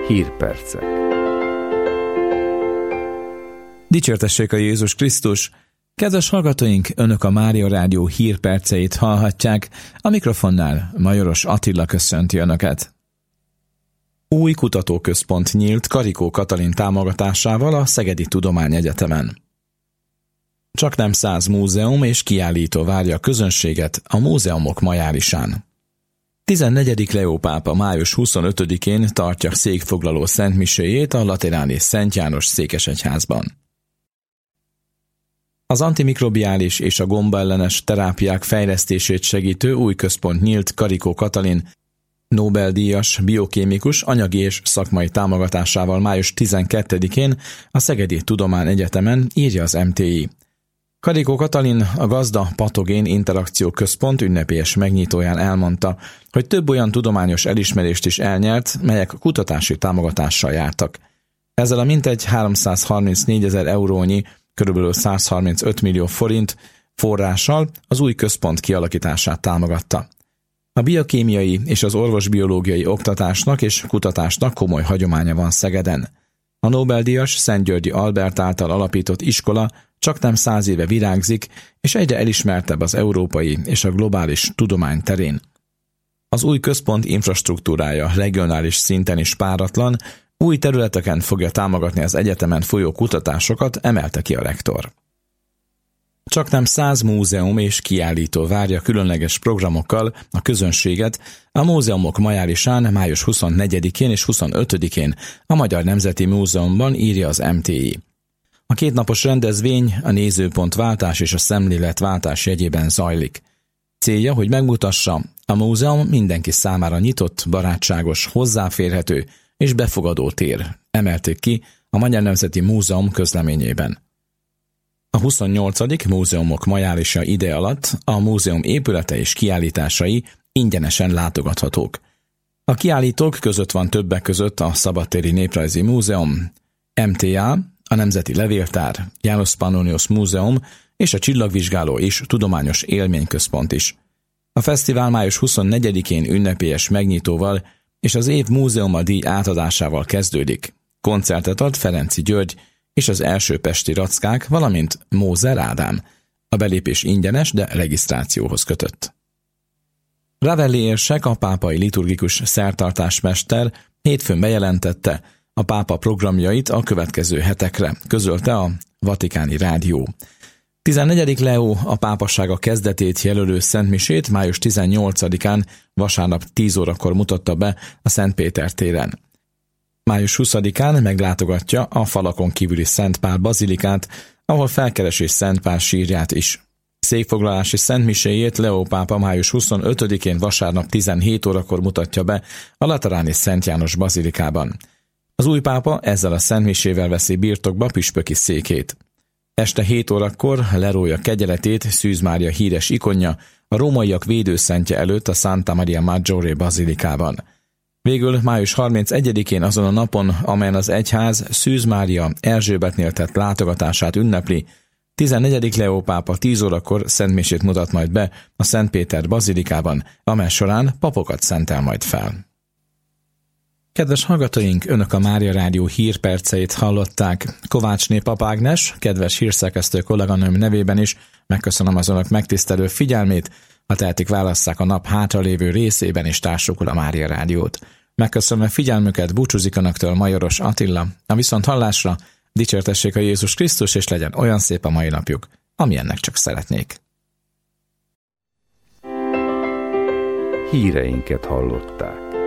Hírpercek. Dicsértessék a Jézus Krisztus! Kedves hallgatóink, Önök a Mária Rádió hírperceit hallhatják, a mikrofonnál Majoros Attila köszönti Önöket. Új kutatóközpont nyílt Karikó Katalin támogatásával a Szegedi Tudományegyetemen. Csaknem 100 múzeum és kiállító várja a közönséget a múzeumok majárisán. 14. Leó pápa május 25-én tartja székfoglaló szentmiséjét a lateráni Szent János székesegyházban. Az antimikrobiális és a gombaellenes terápiák fejlesztését segítő új központ nyílt Karikó Katalin Nobel-díjas biokémikus anyagi és szakmai támogatásával május 12-én a Szegedi Tudományegyetemen, írja az MTI. Karikó Katalin, a Gazda Patogén Interakció Központ ünnepélyes megnyitóján elmondta, hogy több olyan tudományos elismerést is elnyert, melyek kutatási támogatással jártak. Ezzel a mintegy 334 000 eurónyi, kb. 135 millió forint forrással az új központ kialakítását támogatta. A biokémiai és az orvosbiológiai oktatásnak és kutatásnak komoly hagyománya van Szegeden. A Nobel-díjas Szentgyörgyi Albert által alapított iskola csaknem 100 éve virágzik, és egyre elismertebb az európai és a globális tudomány terén. Az új központ infrastruktúrája regionális szinten is páratlan, új területeken fogja támogatni az egyetemen folyó kutatásokat, emelte ki a rektor. Csaknem 100 múzeum és kiállító várja különleges programokkal a közönséget a múzeumok majárisán május 24-én és 25-én a Magyar Nemzeti Múzeumban, írja az MTI. A kétnapos rendezvény a nézőpontváltás és a szemléletváltás jegyében zajlik. Célja, hogy megmutassa, a múzeum mindenki számára nyitott, barátságos, hozzáférhető és befogadó tér, emelték ki a Magyar Nemzeti Múzeum közleményében. A 28. múzeumok majárisa ide alatt a múzeum épülete és kiállításai ingyenesen látogathatók. A kiállítók között van többek között a Szabadtéri Néprajzi Múzeum, MTA, a Nemzeti Levéltár, János Pannonius Múzeum és a Csillagvizsgáló és Tudományos Élményközpont is. A fesztivál május 24-én ünnepélyes megnyitóval és az év múzeuma díj átadásával kezdődik. Koncertet ad Ferenczy György és az első pesti rackák, valamint Mózer Ádám. A belépés ingyenes, de regisztrációhoz kötött. Ravelli érsek, a pápai liturgikus szertartásmester hétfőn bejelentette a pápa programjait a következő hetekre, közölte a Vatikáni Rádió. 14. Leó a pápassága kezdetét jelölő szentmisét május 18-án vasárnap 10 órakor mutatta be a Szent Péter téren. Május 20-án meglátogatja a falakon kívüli Szent Pál bazilikát, ahol felkeresi Szent Pál sírját is. Székfoglalási szentmiséjét Leó pápa május 25-én vasárnap 17 órakor mutatja be a lateráni Szent János bazilikában. Az új pápa ezzel a szentmisével veszi birtokba püspöki székét. Este 7 órakor lerója kegyeletét Szűz Mária híres ikonja a rómaiak védőszentje előtt a Santa Maria Maggiore bazilikában. Végül május 31-én azon a napon, amelyen az egyház Szűz Mária Erzsébetnél tett látogatását ünnepli, 14. Leó pápa 10 órakor szentmisét mutat majd be a Szent Péter bazilikában, amely során papokat szentel majd fel. Kedves hallgatóink, Önök a Mária Rádió hírperceit hallották. Kovácsné Pap Ágnes, kedves hírszerkesztő kolléganőm nevében is megköszönöm az Önök megtisztelő figyelmét, ha tehetik, válasszák a nap hátralévő részében is társukul a Mária Rádiót. Megköszönöm figyelmüket, búcsúzik Önöktől Majoros Attila. A viszonthallásra, dicsértessék a Jézus Krisztus, és legyen olyan szép a mai napjuk, amilyennek csak szeretnék. Híreinket hallották.